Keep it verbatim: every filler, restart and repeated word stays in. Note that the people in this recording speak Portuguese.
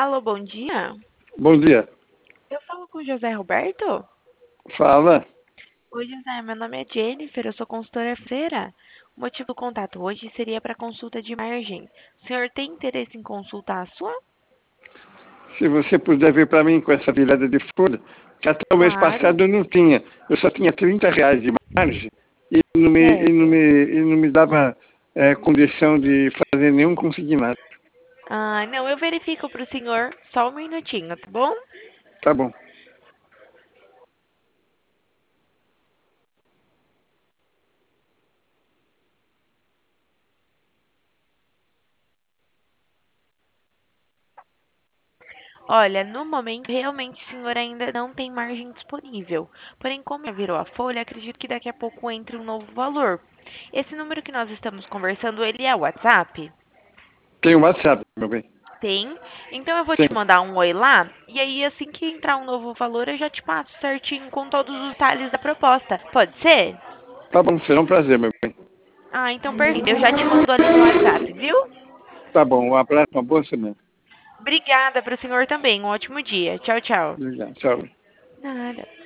Alô, bom dia. Bom dia. Eu falo com o José Roberto? Fala. Oi, José, meu nome é Jennifer, eu sou consultora financeira. O motivo do contato hoje seria para consulta de margem. O senhor tem interesse em consultar a sua? Se você puder vir para mim com essa virada de folha, que até o mês Claro. passado eu não tinha. Eu só tinha trinta reais de margem e não me, e não Certo. me, e não me dava é, condição de fazer nenhum consignado. Ah, não, eu verifico para o senhor só um minutinho, tá bom? Tá bom. Olha, no momento, realmente o senhor ainda não tem margem disponível. Porém, como já virou a folha, acredito que daqui a pouco entre um novo valor. Esse número que nós estamos conversando, ele é o WhatsApp? Tem o WhatsApp, meu bem. Tem. Então eu vou te Tem. mandar um oi lá, e aí assim que entrar um novo valor, eu já te passo certinho com todos os detalhes da proposta. Pode ser? Tá bom, será um prazer, meu bem. Ah, então perfeito. Eu já te mando ali no WhatsApp, viu? Tá bom, um abraço, uma boa semana. Obrigada para o senhor também. Um ótimo dia. Tchau, tchau. Obrigado, tchau. Nada.